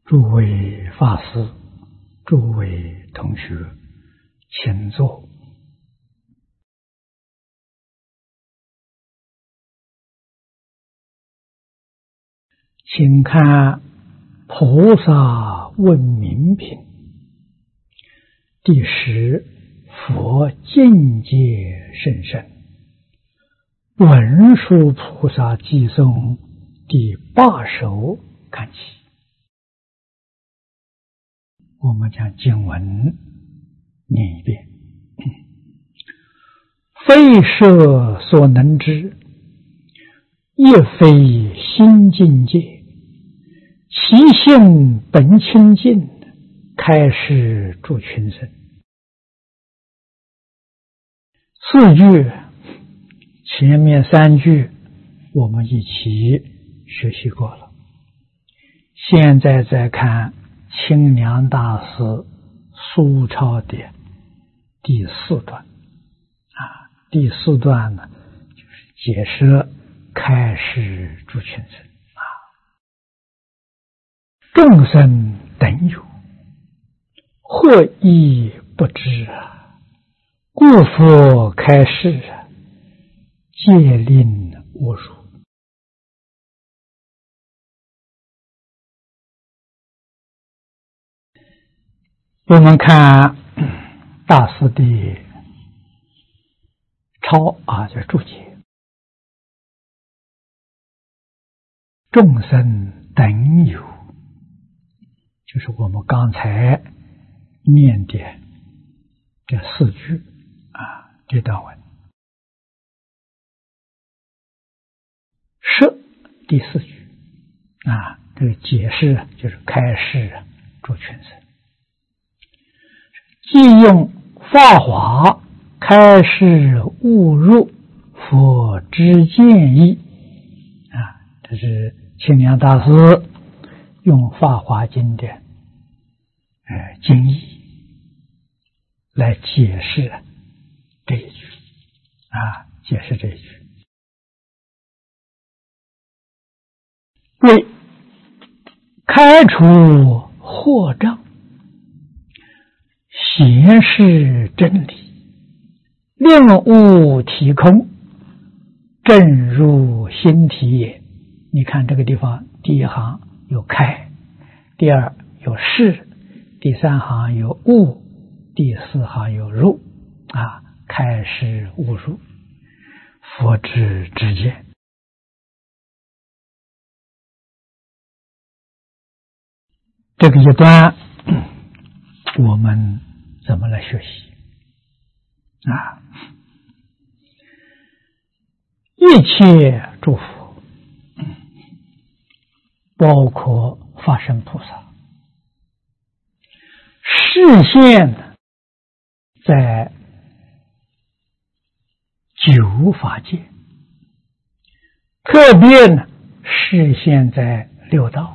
诸位法师，诸位同学，请坐。请看《菩萨问明品》第10，佛境界甚深，文殊菩萨偈颂第8首看起。我们将经文念一遍：非设所能知，亦非心境界，其性本清净，开示诸群生。4句，前面3句我们一起学习过了，现在再看清凉大师苏超的第4段第4段呢，就是解释开示诸群生众生等有，或亦不知故佛开示戒令无数。我们看大师的抄叫注解：众生等有，就是我们刚才念的这4句这段文。设第4句这个解释就是开示诸群生，即用法华开示悟入佛之见义这是清凉大师用法华经的经义来解释这一句解释这一句，为开除惑障，显示真理，令悟体空，正入心体也。你看这个地方，第1行有开，第2有示，第3行有悟，第4行有入开示悟入佛之知见。这个一段我们怎么来学习一切诸佛，包括法身菩萨，示现在9法界，特别呢示现在6道。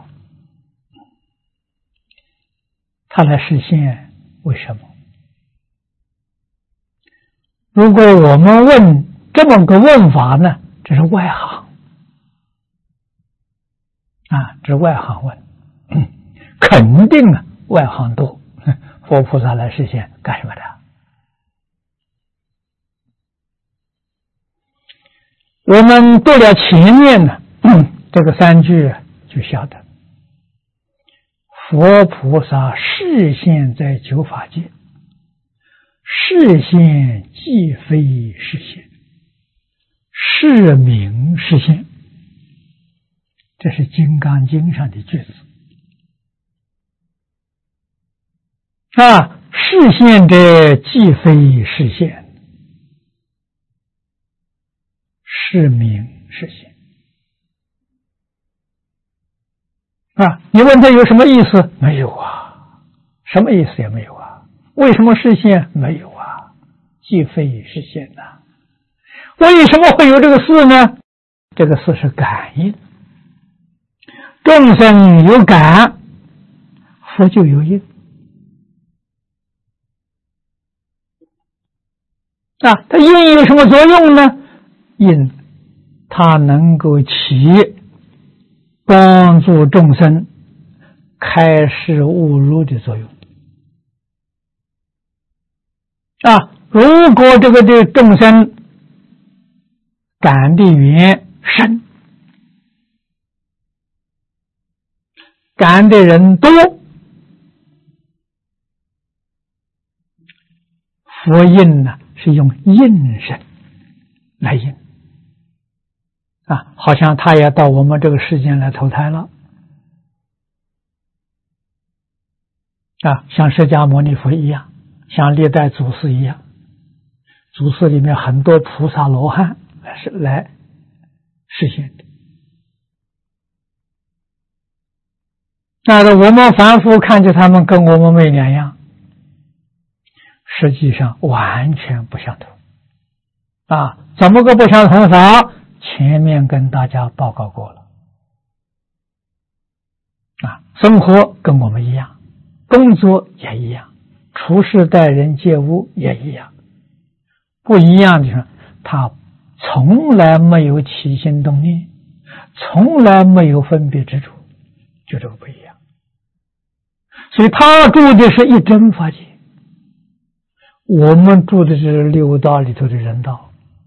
他来示现为什么？如果我们问这么个问法呢，这是外行这是外行问肯定外行多，佛菩萨来示现干什么的？我们读了前面呢这个3句就晓得，佛菩萨示现在9法界，示现即非示现，是名示现，这是《金刚经》上的句子示现者即非示现，是名示现你问他有什么意思？没有什么意思也没有为什么示现？没有即非示现为什么会有这个事呢？这个事是感应，众生有感，佛就有应它应有什么作用呢？应它能够起帮助众生开示悟入的作用。如果这个的众生感的缘深，感的人多，佛印呢是用应身来应好像他也到我们这个世间来投胎了像释迦牟尼佛一样，像历代祖师一样，祖师里面很多菩萨罗汉来实现的。我们凡夫看见他们跟我们没两样，实际上完全不相同怎么个不相同法？前面跟大家报告过了生活跟我们一样，工作也一样，处事待人接物也一样。不一样的是他从来没有起心动念，从来没有分别之处，就这个不一样。所以他住的是一真法界，我们住的是六道里头的人道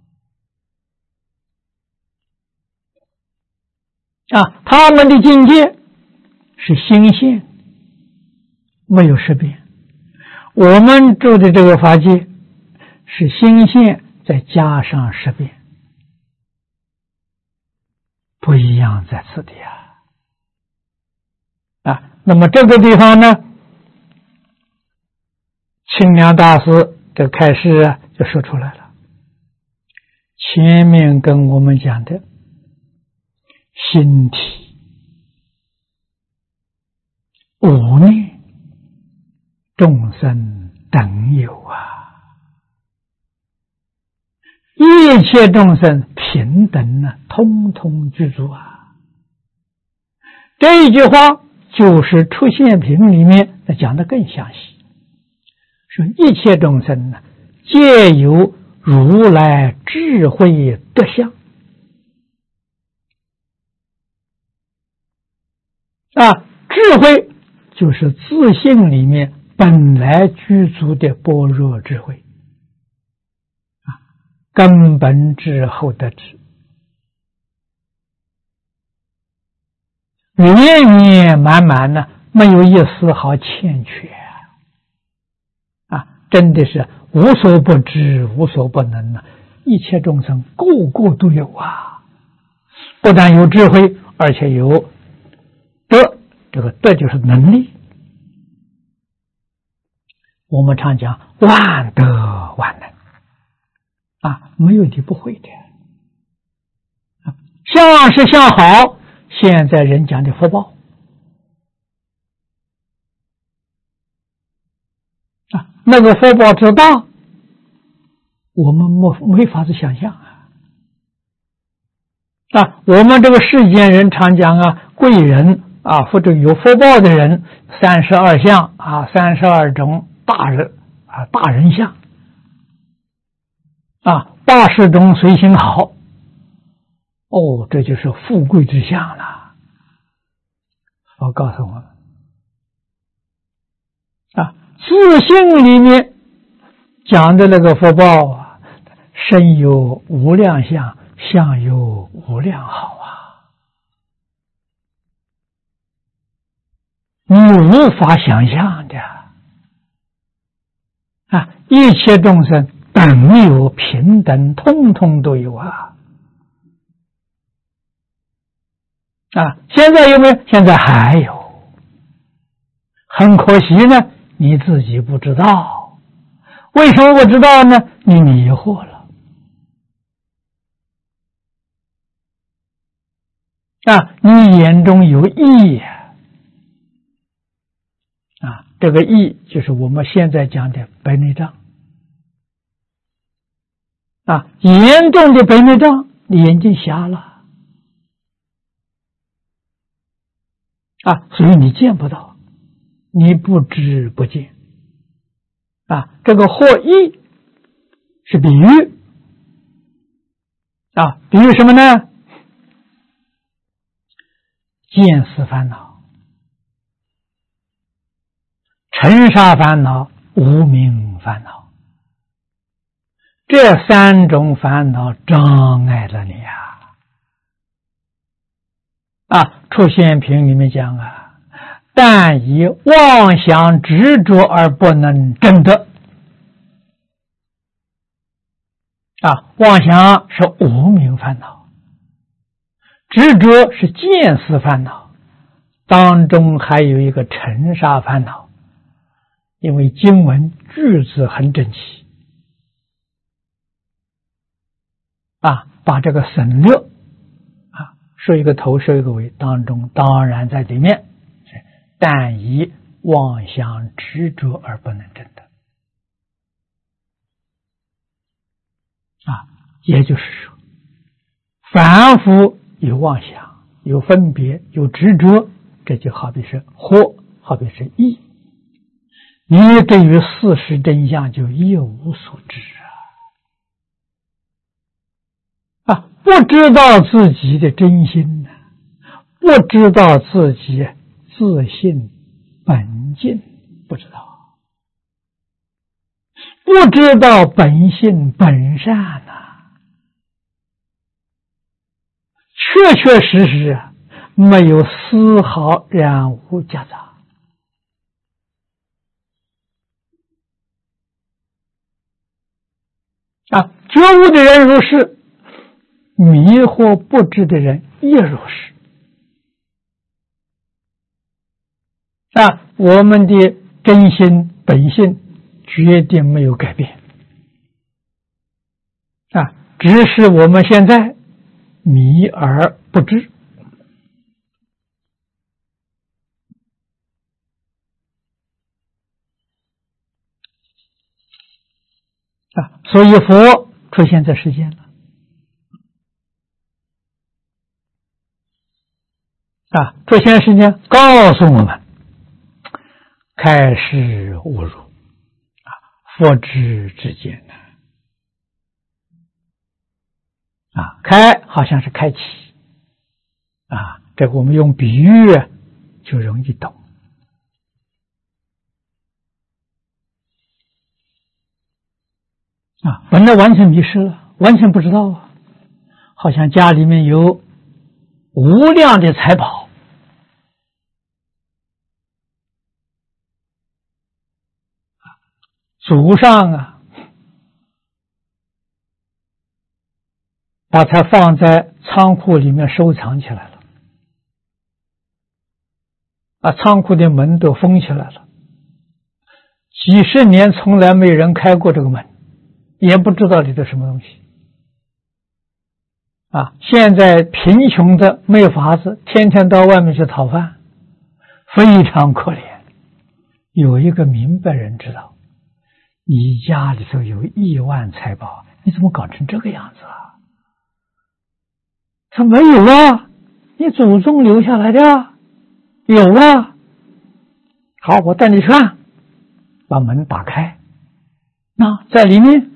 他们的境界是心现，没有识别。我们住的这个法界是心现再加上识别，不一样在此地那么这个地方呢，清凉大师这开示就说出来了。前面跟我们讲的心体无念众生等有一切众生平等通通具足这一句话就是出现品里面讲得更详细，说一切众生皆有如来智慧德相智慧就是自性里面本来具足的般若智慧根本智后得智，圆圆满满没有一丝毫欠缺真的是无所不知无所不能一切众生个个都有不但有智慧，而且有德，这个德就是能力。我们常讲万德万能没有的不会的像是像好现在人讲的福报那个福报之大，我们没法子想象我们这个世间人常讲贵人或者有福报的人32相32种大人相80种随行好这就是富贵之相了。我告诉我们自性里面讲的那个福报身有无量相，相有无量好你无法想象的一切众生等有平等，通通都有现在有没有？现在还有，很可惜呢，你自己不知道。为什么不知道呢？你迷惑了你眼中有意这个意就是我们现在讲的白内障严重的白内障，你眼睛瞎了所以你见不到，你不知不见这个或意是比喻比喻什么呢？见思烦恼， 尘沙烦恼、无明烦恼，这三种烦恼障碍了你出现品里面讲但以妄想执着而不能证得。妄想是无明烦恼，执着是见思烦恼，当中还有一个尘沙烦恼。因为经文句子很整齐把这个省略说一个头说一个尾，当中当然在里面，但以妄想执着而不能证得也就是说，凡夫有妄想，有分别，有执着，这就好比是惑，好比是意，你对于事实真相就一无所知不知道自己的真心不知道自己自信本净，不知道，不知道本性本善确确实实没有丝毫染污夹杂觉悟的人如是，迷惑不知的人也如是我们的真心本性决定没有改变只是我们现在迷而不知所以佛出现在世间了出现世间告诉我们开示误入佛知之见开好像是开启这个我们用比喻就容易懂本来完全迷失了，完全不知道好像家里面有无量的财宝祖上把它放在仓库里面收藏起来了仓库的门都封起来了，几十年从来没人开过这个门，也不知道里头什么东西现在贫穷的没有法子，天天到外面去讨饭，非常可怜。有一个明白人知道，你家里头有亿万财宝，你怎么搞成这个样子他没有你祖宗留下来的有好，我带你去看，把门打开在里面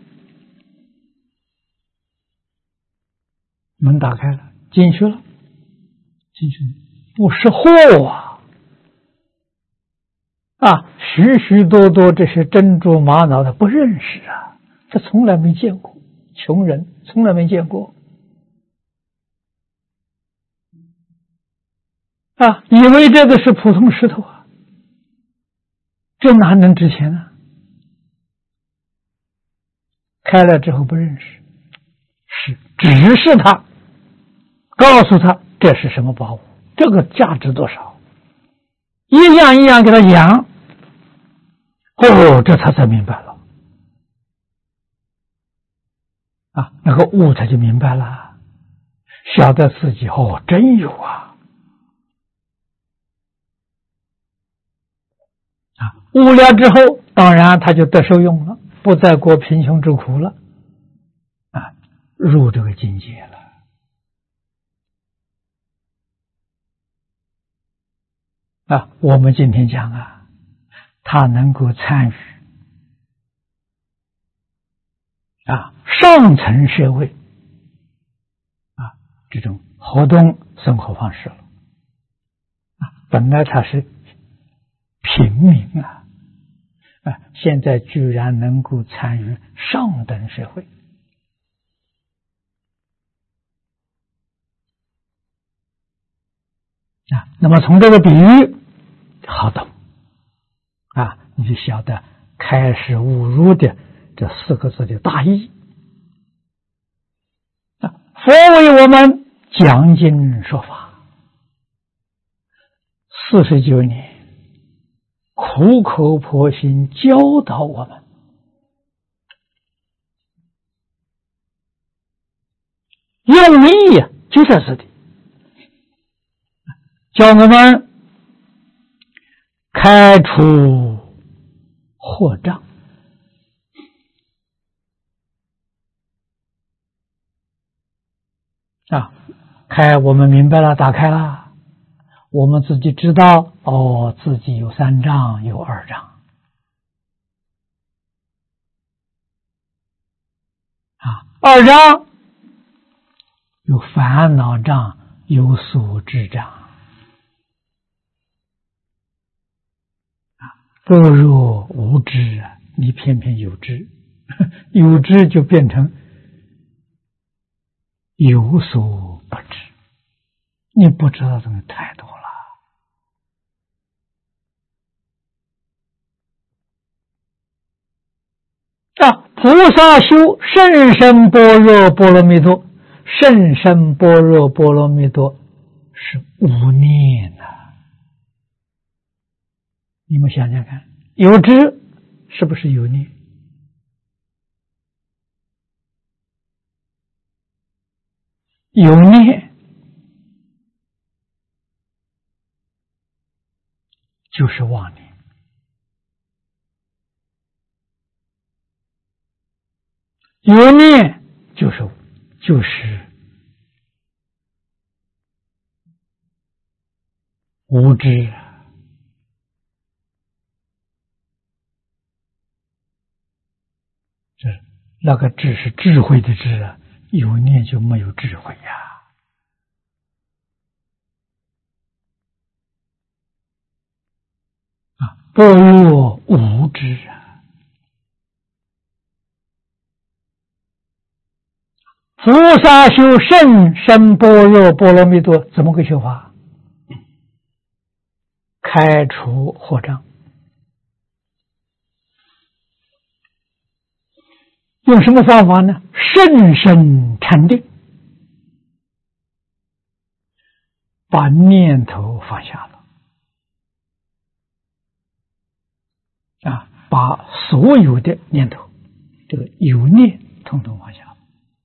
门打开了，进去了，不是货许许多多这些珍珠玛瑙的不认识他从来没见过，穷人从来没见过以为这个是普通石头这哪能值钱开了之后不认识，只是他告诉他这是什么宝物，这个价值多少，一样一样给他养这他才明白了那个悟他就明白了，晓得自己真有悟了之后当然他就得受用了，不再过贫穷之苦了入这个境界了我们今天讲他能够参与上层社会这种活动生活方式了本来他是平民现在居然能够参与上等社会。那么从这个比喻好懂你就晓得开示悟入的这4个字的大意。佛为我们讲经说法49年，苦口婆心教导我们，用意就在这里，教我们开除惑障。开我们明白了，打开了，我们自己知道自己有3障，有2障2障有烦恼障，有所知障般若无知你偏偏有知，有知就变成有所不知，你不知道的东西太多了菩萨修甚深般若波罗蜜多，甚深般若波罗蜜多是无念你们想想看，有知是不是有念？有念就是妄念，有念就是无知那个智是智慧的智有念就没有智慧般若无知菩萨修甚深般若波罗蜜多怎么个修法？开除惑障，用什么方法呢？甚深禅定，把念头放下了把所有的念头，这个有念统统放下了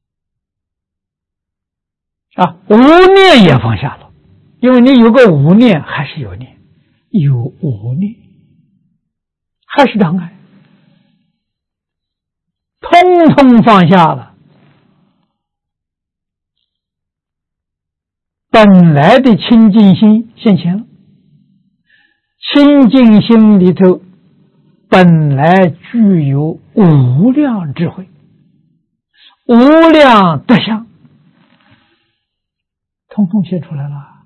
无念也放下了，因为你有个无念还是有念，有无念还是障碍，通通放下了，本来的清净心现前了。清净心里头本来具有无量智慧，无量德相，通通现出来了。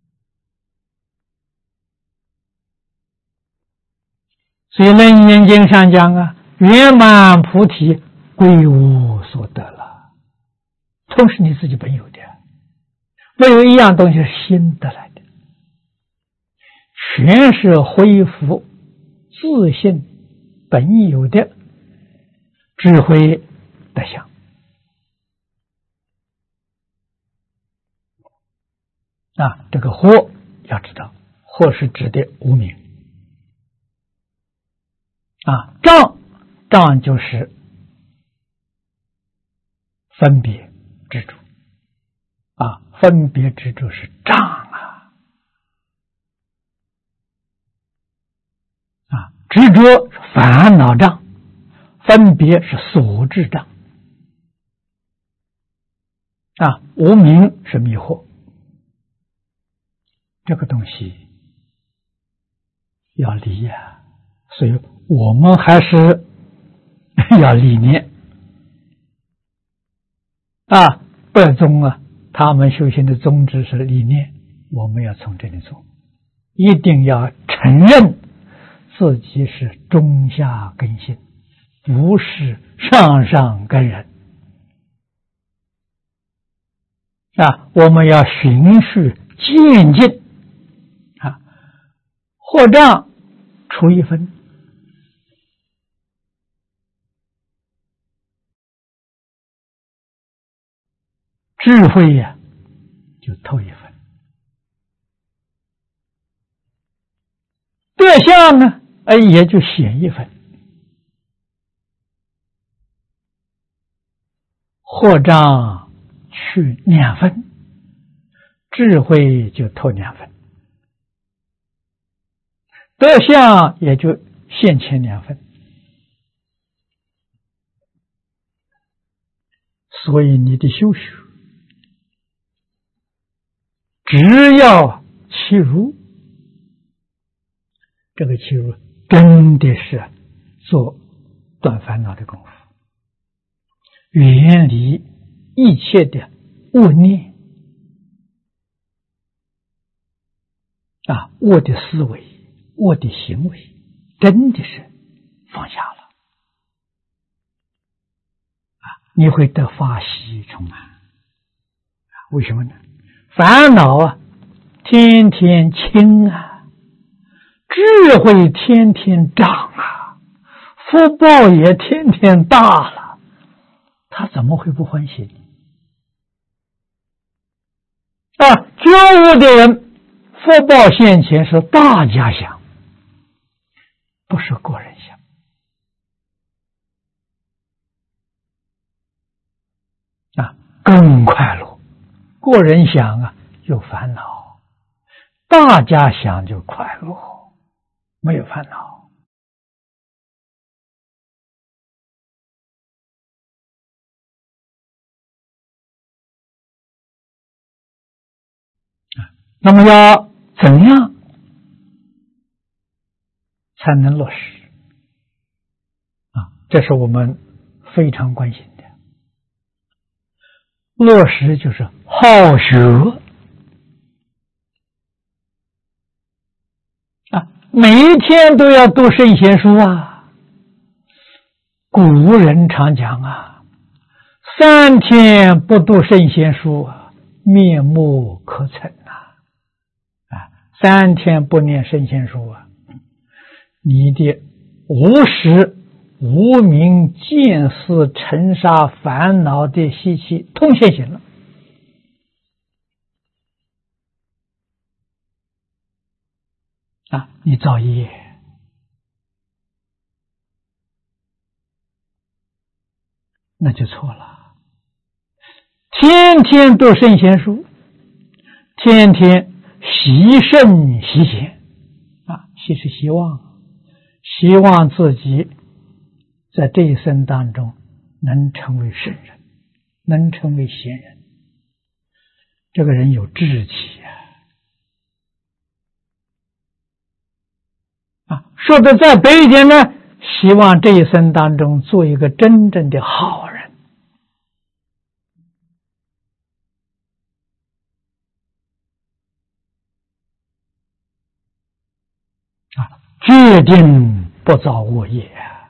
所以楞严经上讲圆满菩提归无所得了，都是你自己本有的，没有一样东西是新得来的，全是恢复自信本有的智慧德相这个惑要知道，惑是指的无明障就是分别执着分别执着是障执着是烦恼障，分别是所知障无明是迷惑，这个东西要离所以我们还是要理念北宗他们修行的宗旨是理念，我们要从这里做，一定要承认自己是中下根性，不是上上根人啊！我们要循序渐进啊，货账出1分，智慧呀就透1分，德相呢也就显1分，货账去2分，智慧就透2分，德相也就现前2分。所以你的修学只要契入，这个契入真的是做断烦恼的功夫，远离一切的恶念啊，恶的思维、恶的行为，真的是放下了啊，你会得法喜充满。为什么呢？烦恼啊，天天轻啊，智慧天天长啊，福报也天天大了，他怎么会不欢喜呢？啊，觉悟的人，福报现前是大家享，不是个人享啊，更快乐。个人想啊有烦恼，大家想就快乐，没有烦恼啊。那么要怎样才能落实啊？这是我们非常关心的。落实就是好学啊，每一天都要读圣贤书啊。古人常讲啊，3天不读圣贤书啊，面目可憎啊！3天不念圣贤书啊，你的无识、无明、见思、尘沙、烦恼的习气通现行了啊！你造业，那就错了。天天读圣贤书，天天习圣习贤啊，习是希望，希望自己在这一生当中能成为圣人，能成为贤人。这个人有志气啊！说的再白一点呢，希望这一生当中做一个真正的好人啊，决定不造恶业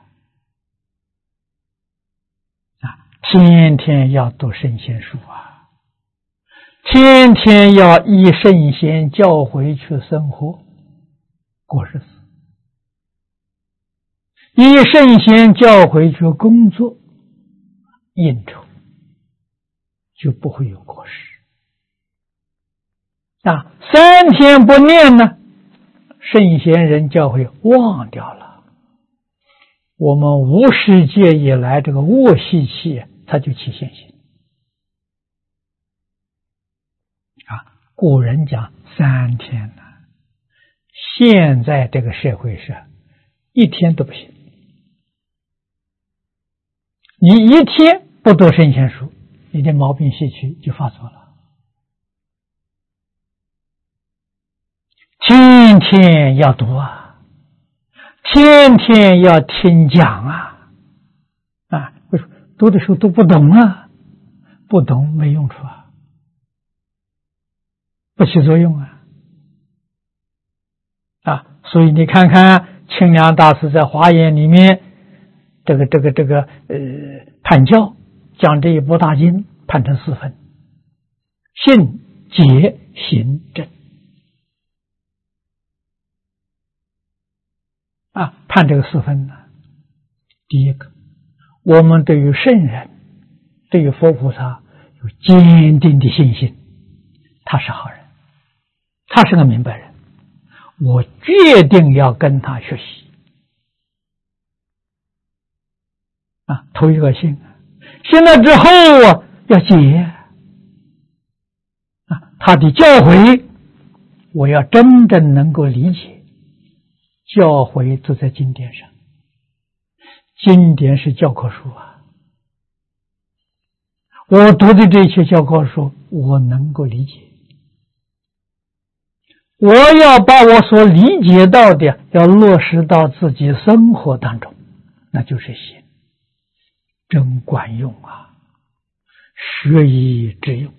啊！天天要读圣贤书啊，天天要依圣贤教诲去生活过日子，依圣贤教诲去工作应酬，就不会有过失啊。3天不念呢，圣贤人教诲忘掉了，我们无始界以来这个恶习气它就起现行啊。古人讲3天呢，现在这个社会上1天都不行。你1天不读圣贤书，你的毛病习气就发作了。天天要读啊，天天要听讲啊！读的时候都不懂啊，不懂没用处啊，不起作用啊！所以你看看清凉大师在华严里面，判教，将这一部大经判成4分：信、解、行、证。判这个4分呢。第一个，我们对于圣人，对于佛菩萨有坚定的信心，他是好人，他是个明白人，我决定要跟他学习。头一个信，信了之后要解他的教诲，我要真正能够理解。教诲都在经典上，经典是教科书我读的这些教科书，我能够理解。我要把我所理解到的，要落实到自己生活当中，那就是行，真管用学以致用。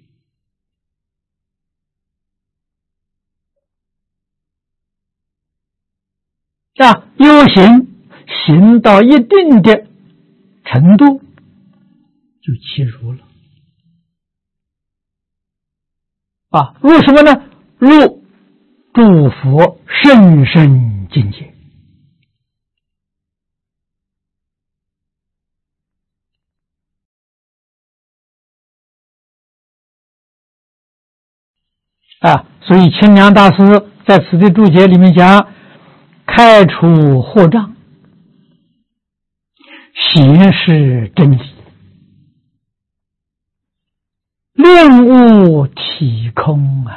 修行行到一定的程度，就契入了。入什么呢？入诸佛甚深境界。所以清凉大师在此地注解里面讲，开除惑障，显示真理，令悟体空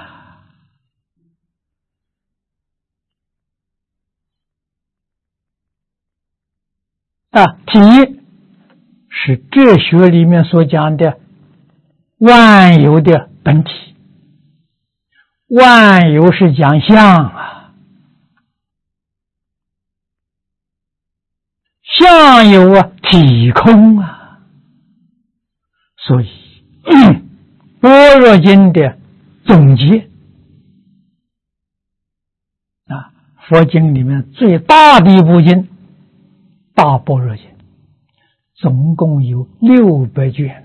体是哲学里面所讲的万有的本体，万有是讲相相有体空所以般若经的总结佛经里面最大的一部经大般若经，总共有600卷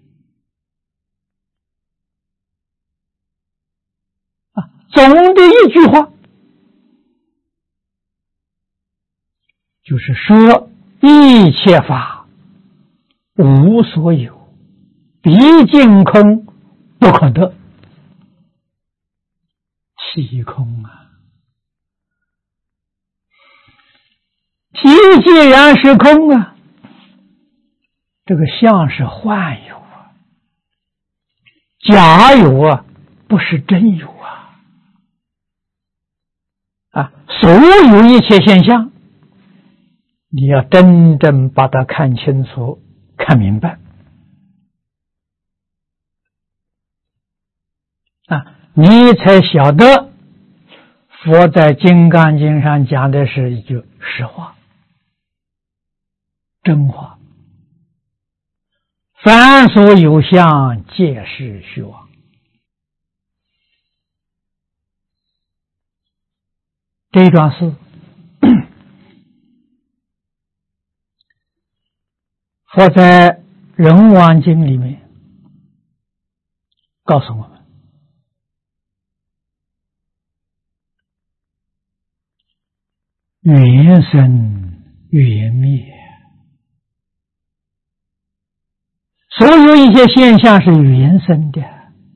总的一句话就是说，一切法无所有，毕竟空不可得，体空体既然是空这个相是幻有假有不是真有所有一切现象，你要真正把它看清楚看明白你才晓得佛在金刚经上讲的是一句实话真话，凡所有相皆是虚妄。这一段是佛在人王经里面告诉我们，缘生缘灭，所有一些现象是缘生的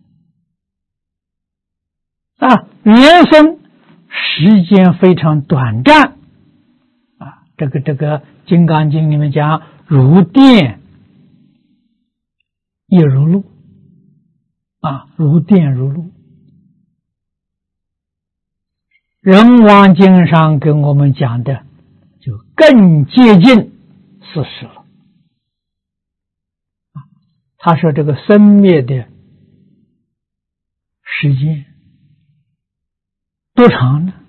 缘生时间非常短暂这个金刚经里面讲如电亦如露如电如露。人王经上跟我们讲的就更接近事实了他说这个生灭的时间多长呢？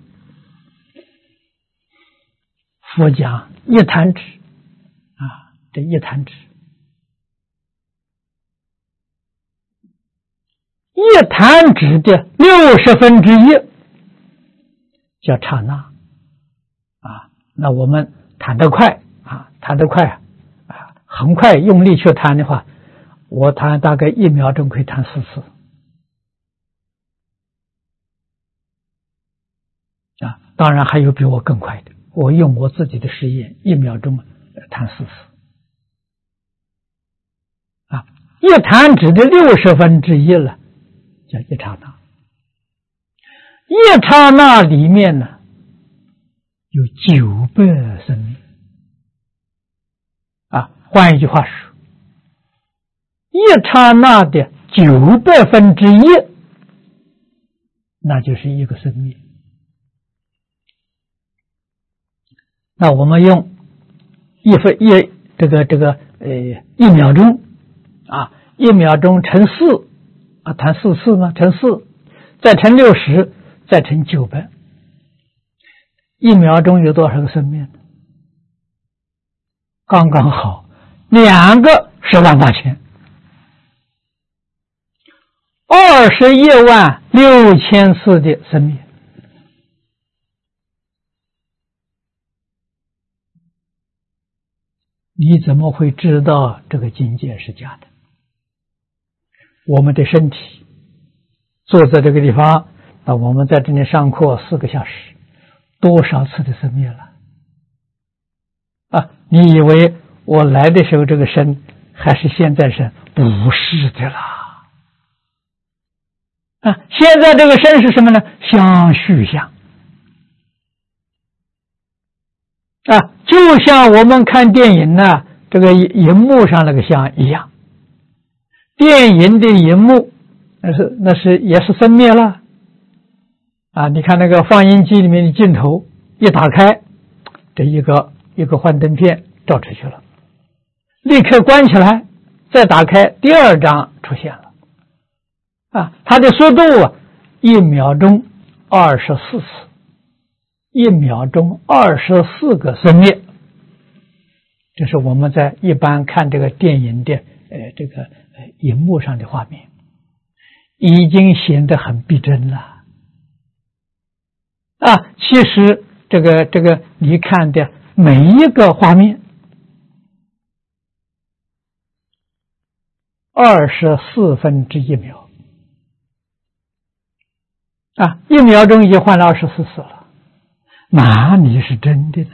佛讲一弹指这一弹指，一弹指的1/60叫刹那那我们弹得快很快用力去弹的话，我弹大概1秒钟可以弹4次当然还有比我更快的，我用我自己的实验1秒钟弹4次一弹指的1/60了，叫一刹那。一刹那里面呢，有900生命换一句话说，一刹那的1/900，那就是一个生命。那我们用1秒钟1秒钟乘4弹4次吗？乘4，再乘60，再乘900，1秒钟有多少个生命？刚刚好2个108000。216000次的生命。你怎么会知道这个境界是假的？我们的身体坐在这个地方，我们在这里上课4个小时，多少次的生灭了你以为我来的时候这个身还是现在身？不是的啦现在这个身是什么呢？相续相就像我们看电影呢，这个荧幕上那个像一样，电影的荧幕那是也是生灭了你看那个放映机里面的镜头一打开，这一个幻灯片照出去了，立刻关起来，再打开，第2张出现了它的速度1秒钟24次，1秒钟24个生灭。这是我们在一般看这个电影的这个荧幕上的画面，已经显得很逼真了其实这个你看的每一个画面24/1秒1秒钟已经换了24次了，哪里是真的呢？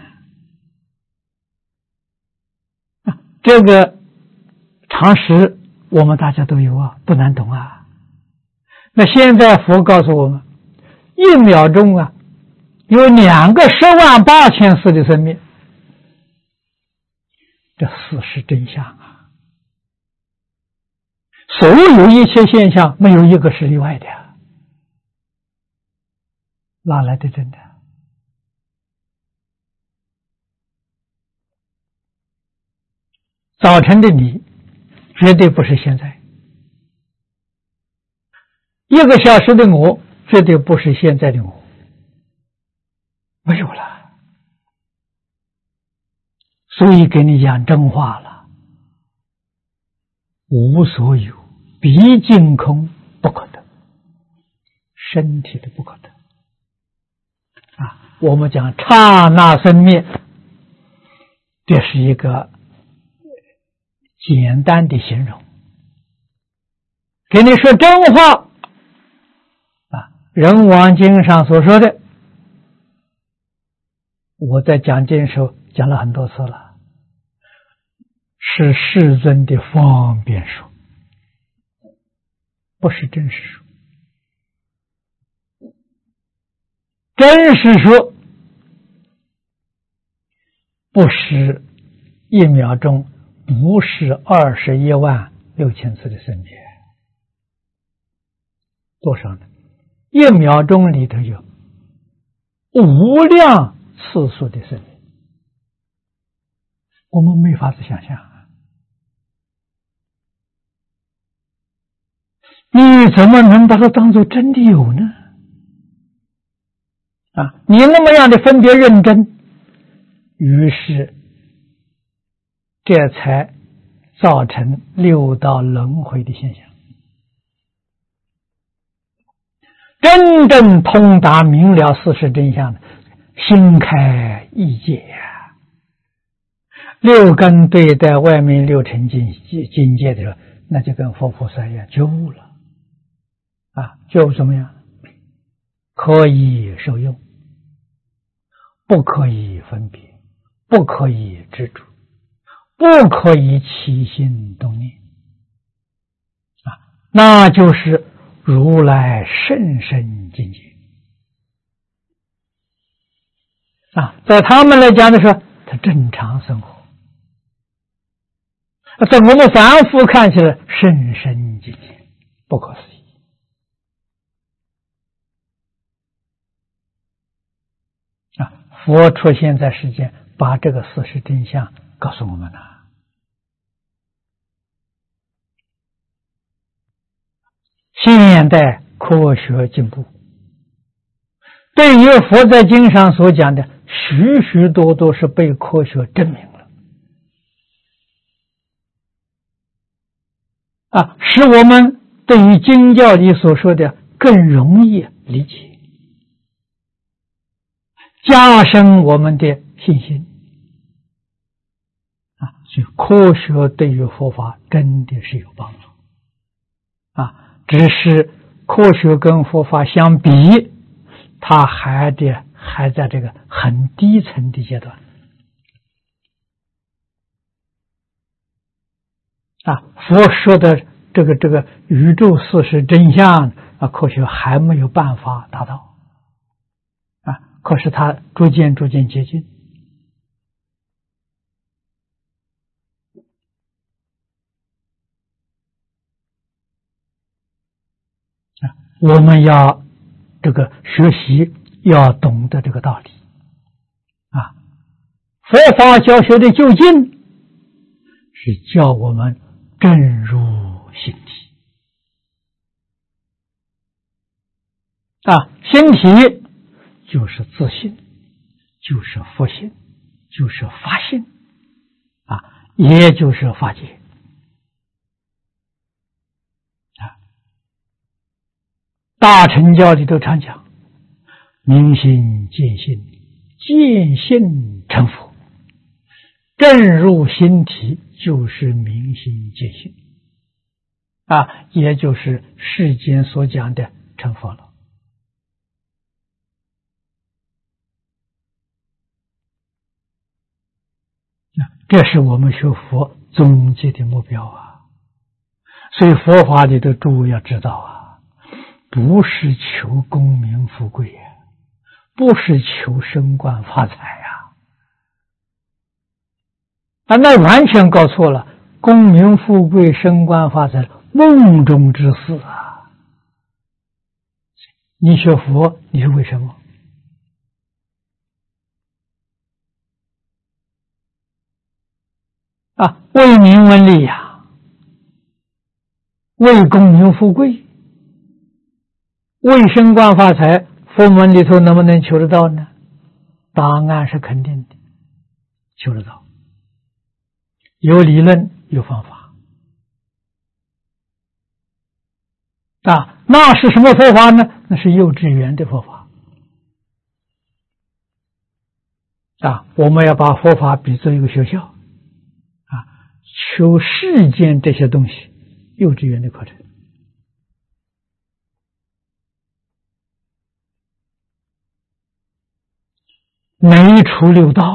这个常识我们大家都有不难懂那现在佛告诉我们，1秒钟有2个108000次的生命，这事实真相所有一切现象没有一个是例外的哪来的真的？早晨的你绝对不是现在，1个小时的我绝对不是现在的我，没有了。所以给你讲真话了，无所有，毕竟空，不可得，身体的不可得我们讲刹那生灭，这是一个简单的形容，给你说真话人王经上所说的，我在讲经时候讲了很多次了，是世尊的方便说，不是真实说。真实说不是1秒钟，不是216000次的生命，多少呢？1秒钟里头有无量次数的生命，我们没法子想象你怎么能把它当作真的有呢？你那么样的分别认真，于是这才造成6道轮回的现象。真正通达明了事实真相的， 心开意解呀。六根对待外面六尘境界的时候，那就跟佛菩萨一样觉悟了啊！觉悟怎么样？可以受用，不可以分别，不可以执着，不可以起心动念啊！那就是如来甚深境界啊！在他们来讲的时候，他正常生活。在我们凡夫看起来甚深境界，不可思议啊！佛出现在世间，把这个事实真相告诉我们了。现代科学进步，对于佛在经上所讲的许许多多是被科学证明了啊，使我们对于经教里所说的更容易理解，加深我们的信心啊。所以科学对于佛法真的是有帮助啊，只是科学跟佛法相比，它还在这个很低层的阶段啊。佛说的这个宇宙事实真相啊，科学还没有办法达到啊，可是它逐渐接近啊。我们要这个学习，要懂得这个道理啊。佛法教学的究竟是叫我们正入心体啊，心体就是自信，就是佛性，就是法性啊，也就是法界啊。大乘教里头常讲，明心见性，见性成佛。正入心体就是明心见性啊，也就是世间所讲的成佛了。这是我们学佛终极的目标啊！所以佛法里的诸位要知道啊，不是求功名富贵啊，不是求升官发财啊，那完全搞错了。功名富贵升官发财，梦中之事啊！你学佛，你是为什么？啊，为名闻利呀，为功名富贵，为升官发财。佛门里头能不能求得到呢？答案是肯定的，求得到。有理论，有方法啊。那是什么佛法呢？那是幼稚园的佛法啊。我们要把佛法比作一个学校啊，求世间这些东西，幼稚园的课程。没出六道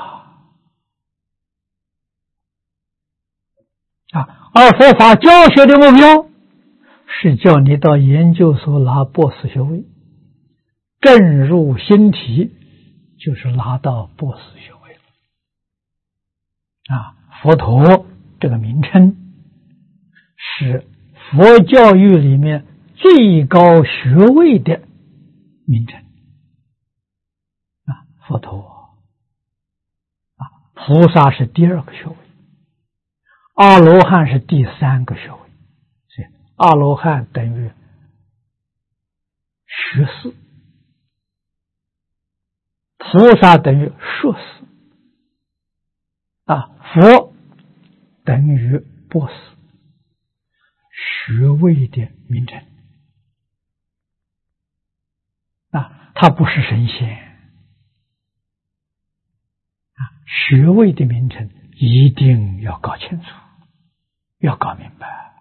啊，而佛法教学的目标是叫你到研究所拿博士学位，正入心体就是拿到博士学位啊。佛陀这个名称是佛教育里面最高学位的名称啊。佛陀啊，菩萨是第二个学位，阿罗汉是第三个学位，所以阿罗汉等于学士，菩萨等于硕士啊，佛等于博士，学位的名称啊，他不是神仙学位的名称一定要搞清楚，要搞明白。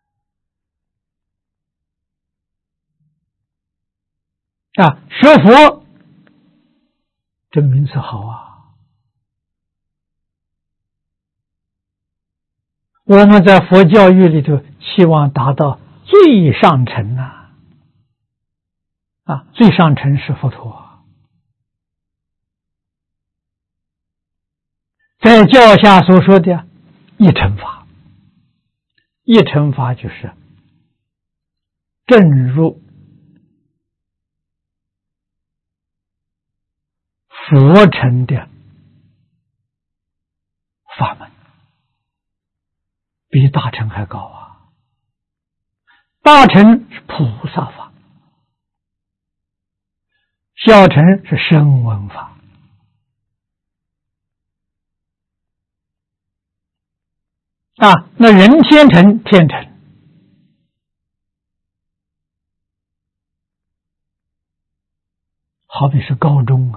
学佛这个名词好啊，我们在佛教育里头期望达到最上乘最上乘是佛陀，在教下所说的一乘法，一乘法就是正入佛乘的法门，比大乘还高啊！大乘是菩萨法，小乘是声闻法。那人天乘、天乘，好比是高中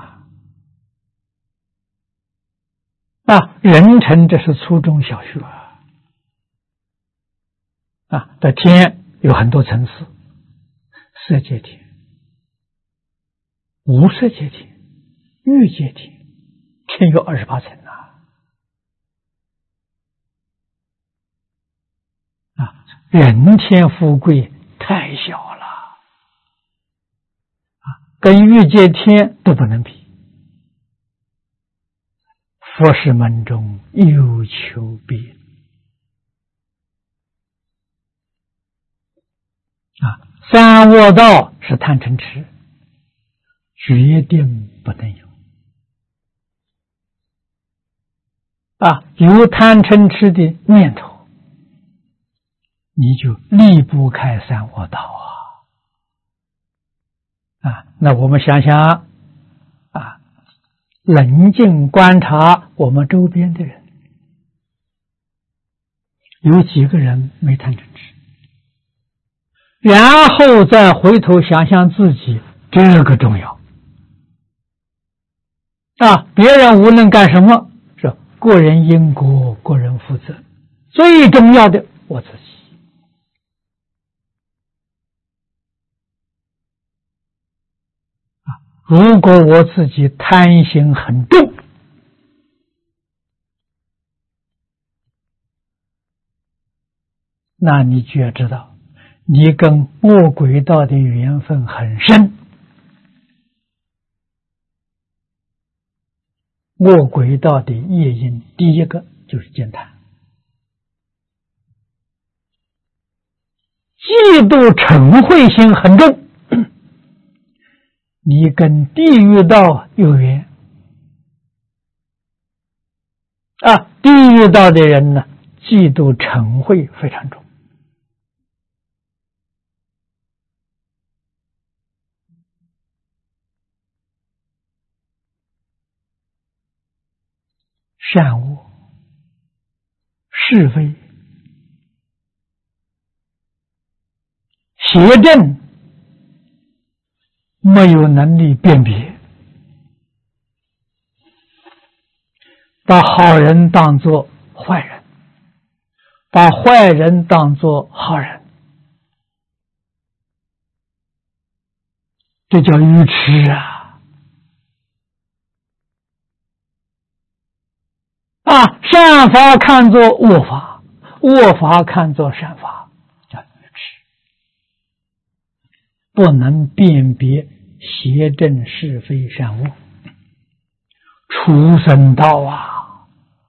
人乘这是初中小学的天有很多层次，色界天、无色界天、欲界天，天有28层人天富贵太小了跟欲界天都不能比。佛事门中有求必三恶道是贪嗔痴，决定不能有有贪嗔痴的念头，你就离不开三恶道那我们想想冷静观察我们周边的人，有几个人没贪嗔痴？然后再回头想想自己，这个重要别人无论干什么，是个人因果，个人负责，最重要的我自己如果我自己贪心很重，那你就要知道你跟恶鬼道的缘分很深。恶鬼道的业因第一个就是见贪，嫉妒嗔恚心很重，你跟地狱道有缘地狱道的人呢，嫉妒嗔恚非常重。善恶是非邪正没有能力辨别，把好人当作坏人，把坏人当作好人，这叫愚痴善法看作恶法，恶法看作善法，叫愚痴，不能辨别邪正是非善恶，畜生道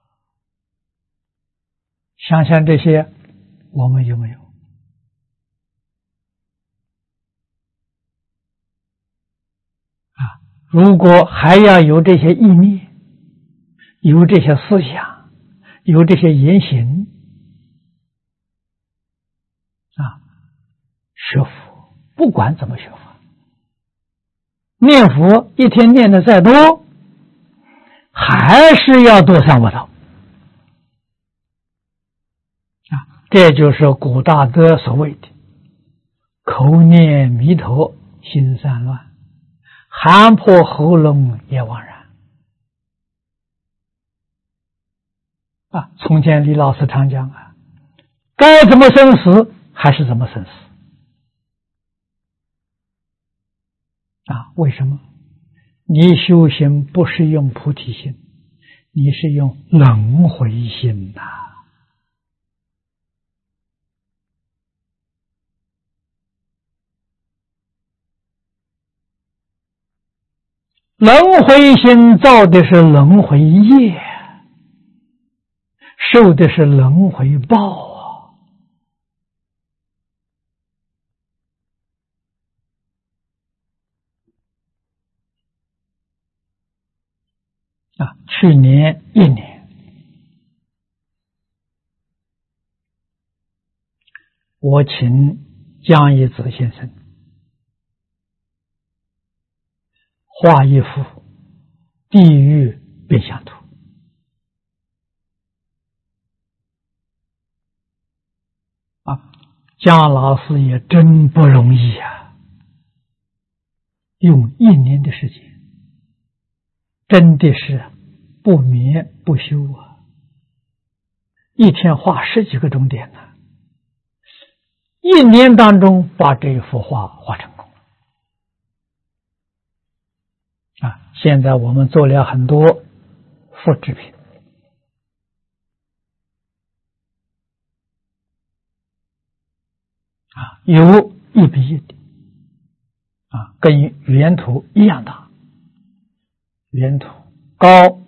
想想这些我们有没有如果还要有这些意念，有这些思想，有这些言行学佛不管怎么学佛，念佛一天念的再多，还是要堕三恶道这就是古大德所谓的口念弥陀心散乱，喊破喉咙也枉然从前李老师常讲该怎么生死还是怎么生死为什么？你修行不是用菩提心，你是用轮回心轮回心造的是轮回业，受的是轮回报去年1年，我请江一子先生画一幅地狱变相图。江老师也真不容易用1年的时间，真的是不眠不休一天画10几个钟点1年当中把这幅画画成功现在我们做了很多复制品有1比1的跟原图一样大，原图高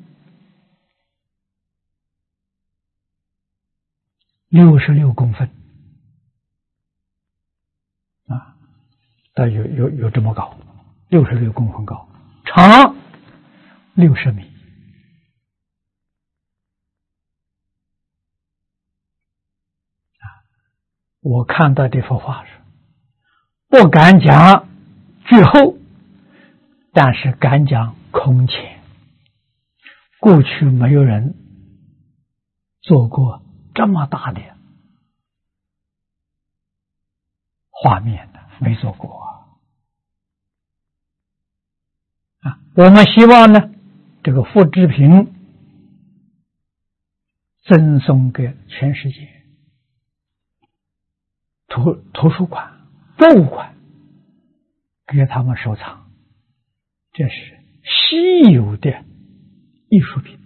66公分大概有这么高，66公分高，长60米我看到这幅画时不敢讲巨厚，但是敢讲空前。过去没有人做过这么大的画面的，没做过我们希望呢，这个复制品赠送给全世界图书馆、博物馆，给他们收藏，这是稀有的艺术品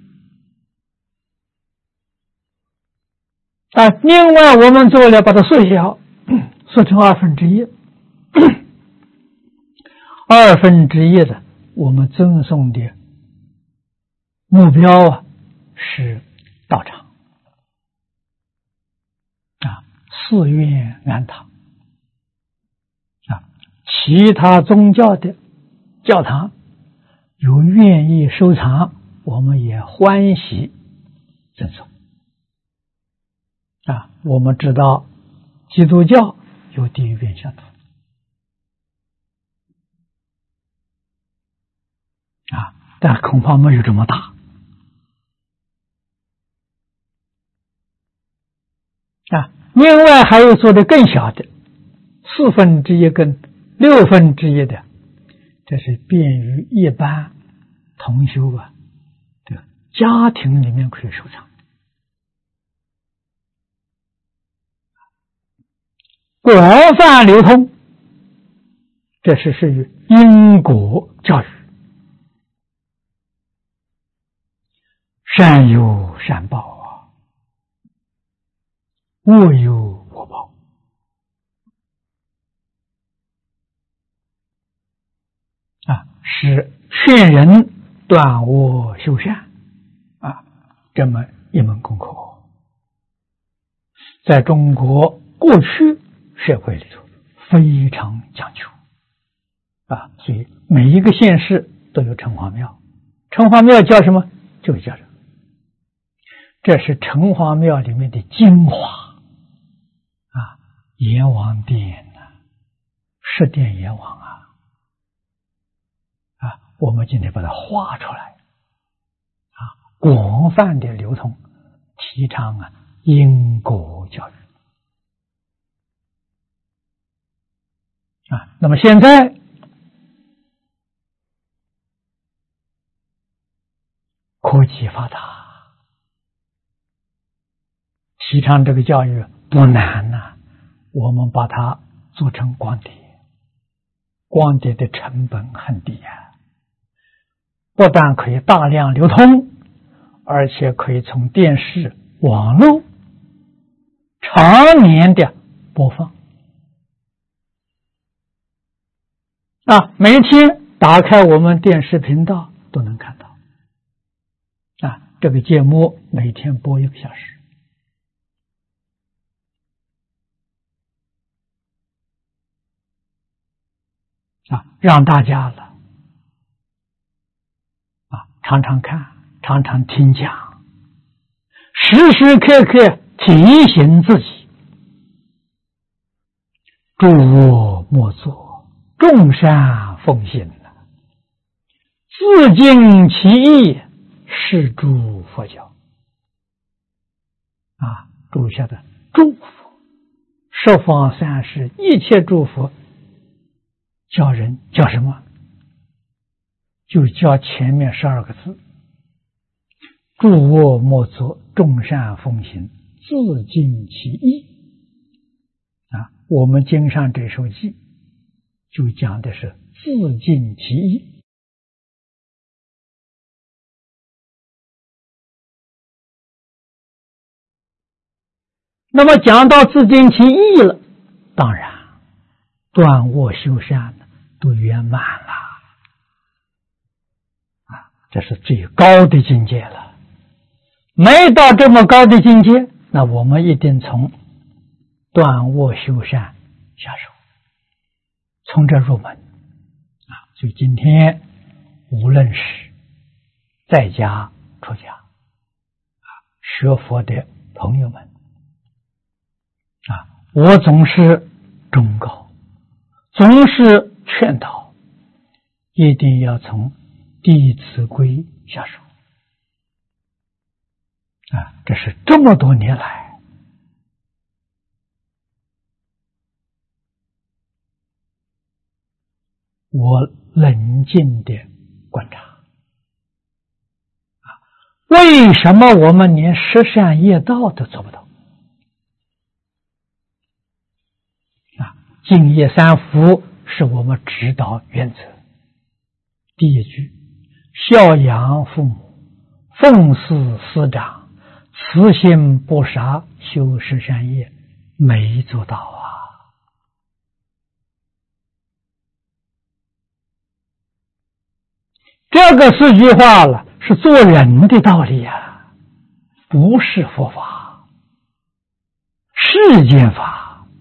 另外我们做了把它缩小，缩成1/2，1/2的我们赠送的目标是道场寺院庵堂其他宗教的教堂有愿意收藏，我们也欢喜赠送我们知道基督教有地狱变相图但恐怕没有这么大另外还有做的更小的1/4跟1/6的，这是便于一般同修这家庭里面可以收藏广泛流通，这是属于因果教育，善有善报恶有恶报是劝人断恶修善这么一门功课，在中国过去社会里头非常讲究所以每一个县市都有城隍庙，城隍庙叫什么？就叫这是城隍庙里面的精华阎王殿十殿阎王我们今天把它画出来广泛的流通，提倡因果教育那么现在科技发达提倡这个教育不难呐，我们把它做成光碟，光碟的成本很低啊，不但可以大量流通，而且可以从电视、网络常年的播放啊，每天打开我们电视频道都能看到啊，这个节目每天播1个小时啊，让大家了啊常常看，常常听讲，时时刻刻提醒自己，诸恶莫作，众善奉行，自尽其意，是诸佛教啊，注下的祝福，十方三世一切诸佛教人叫什么？就叫前面12个字：诸恶莫作，众善奉行，自尽其意啊。我们经上这首偈就讲的是自尽其意。那么讲到自尽其意了，当然断恶修善都圆满了啊，这是最高的境界了。没到这么高的境界，那我们一定从断恶修善下手，从这入门啊。所以今天无论是在家出家啊，学佛的朋友们啊，我总是忠告，总是劝导，一定要从《弟子规》下手啊！这是这么多年来我冷静的观察啊，为什么我们连十善业道都做不到？敬业三福是我们指导原则。第一句，孝养父母，奉事师长，慈心不杀，修十善业，没做到啊。这个4句话了，是做人的道理啊，不是佛法，世间法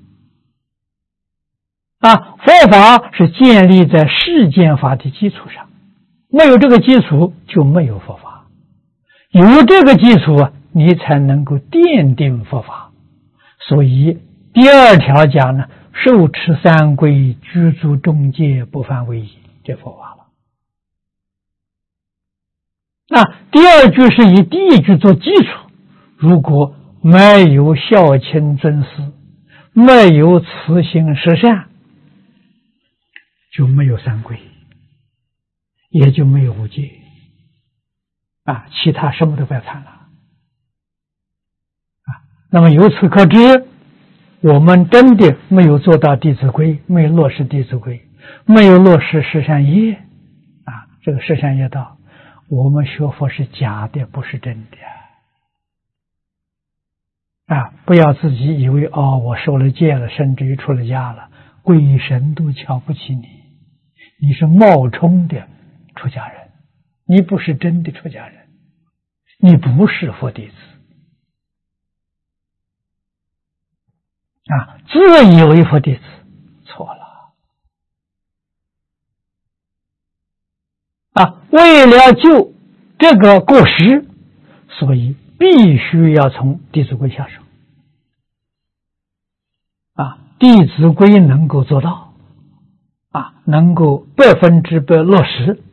啊，佛法是建立在世间法的基础上，没有这个基础就没有佛法，有这个基础啊，你才能够奠定佛法。所以第2条讲呢，受持三规，居足中戒，不犯违仪，这佛法了。那第2句是以第1句做基础，如果没有孝亲尊师，没有慈心十善，就没有三规，也就没有五戒啊，其他什么都不要谈了啊。那么由此可知，我们真的没有做到弟子规，没有落实弟子规，没有落实十善业啊，这个十善业道，我们学佛是假的，不是真的啊！不要自己以为哦，我受了戒了，甚至于出了家了，鬼神都瞧不起你，你是冒充的出家人，你不是真的出家人，你不是佛弟子啊！自以为佛弟子，错了啊！为了救这个过失，所以必须要从《弟子规》下手啊！《弟子规》能够做到啊，能够100%落实，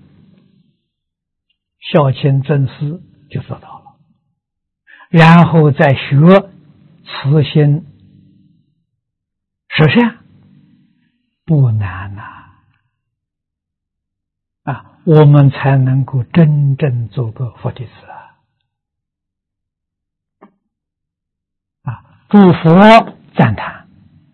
孝亲尊师就做到了，然后再学慈心十善，不难啊，我们才能够真正做个佛弟子啊！ 诸佛赞叹，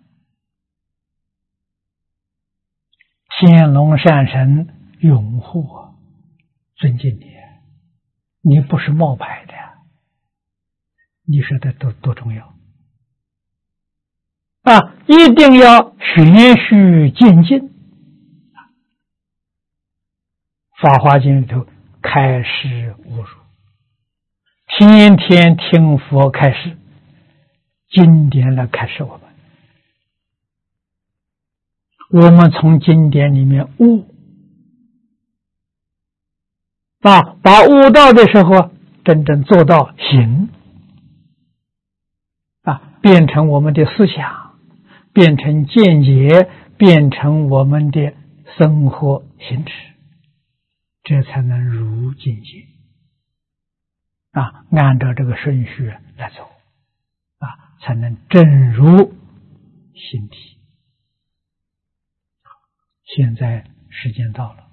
天龙善神拥护尊敬你，你不是冒牌的，你说的多重要啊！一定要循序渐进。法华经里头开示无数，天天听佛开示，经典来开示我们，我们从经典里面悟啊，把悟到的时候真正做到行啊，变成我们的思想，变成见解，变成我们的生活行持，这才能入境界啊！按照这个顺序来走啊，才能正入心体。现在时间到了。